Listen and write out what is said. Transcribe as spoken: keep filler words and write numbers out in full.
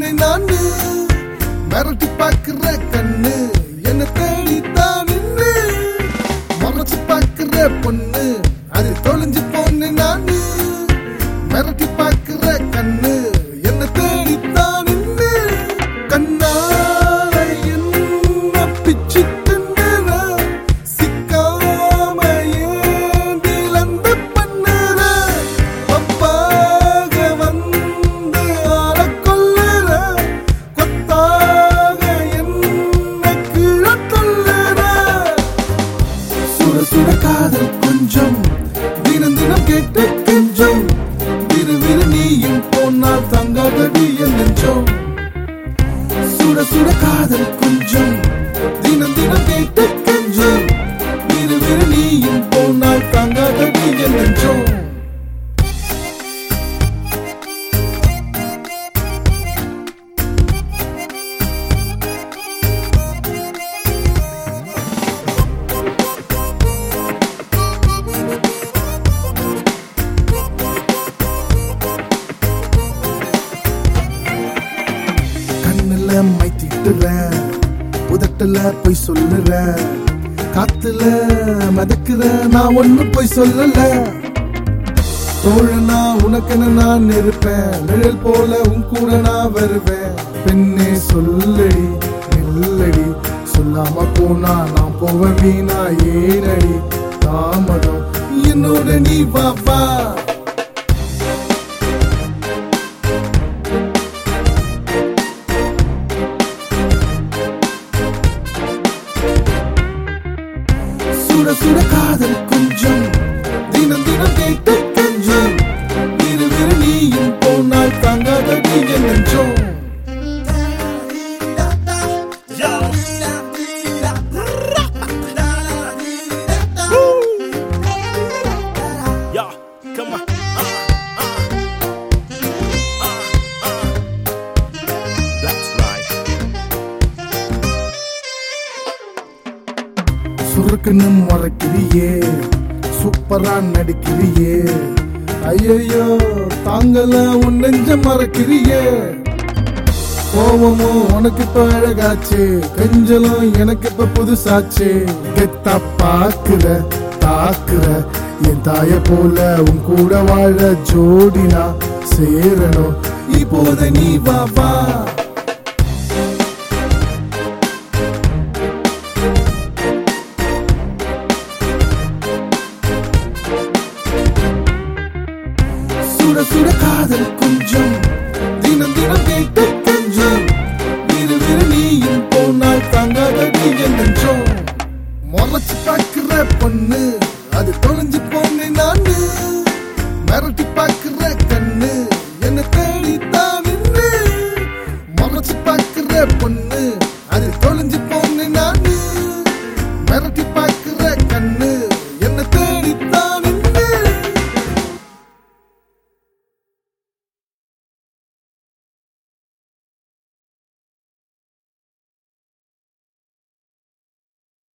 பொண்ணு நானு மிரட்டி பாக்குற கண்ணு என்ன தேடித்தான் நின்னு மறைச்சு பாக்குற பொண்ணு அது தொலைஞ்சு பொண்ணு நானு மிரட்டி பாக்குற கண்ணு என்ன தேடித்தான் நின்னு கண்ணால என்ன பிச்சு தின்னுற சிக்காம ஏந்தில் அந்த பண்ணுற பப்பாக வந்து ஆள கொல்லுற கொத்தாக என்ன கீழ தள்ளுற சுட சுட காதல் கொஞ்சம் தினம் தினம் கேட்டு கெஞ்சம் விரு விரு நீயும் போனால் தங்காதடி என் நெஞ்சம் சுட சுட காதல் கொஞ்சம் தினம் தினம் கேட்டு கெஞ்சம் விரு விரு நீயும் போனால் தங்காதடி என் நெஞ்சம் உதட்டுல போய் சொல்லுற காத்துல மதக்குற நான் ஒண்ணு போய் சொல்லல தோழனா உனக்கென நான் இருப்பேன் நிழல் போல உன் கூட நான் வருவேன் பெண்ணே சொல்லடி நெல்லடி சொல்லாம போனா நான் போவ வீணா ஏனடி தாமதம் என்னோட நீ பாப்பா சுட சுட காதல் கொஞ்சம் தினம் தினம் கேட்டு கெஞ்சம் விரு விரு நீயும் போனால் தாங்காதடி என் நெஞ்சம் சுருக்குன்னு மறைக்கிறியே சூப்பரா நடிக்கிறியே ஐயோ தாங்கல உன் நெஞ்ச மறைக்கிறியே கோவமும் உனக்கு இப்ப அழகாச்சு கெஞ்சலும் எனக்கு இப்ப புதுசாச்சு கெத்தா பாக்குற தாக்குற என் தாய போல உன் கூட வாழ ஜோடினா சேரணும் இப்போத நீ பாபா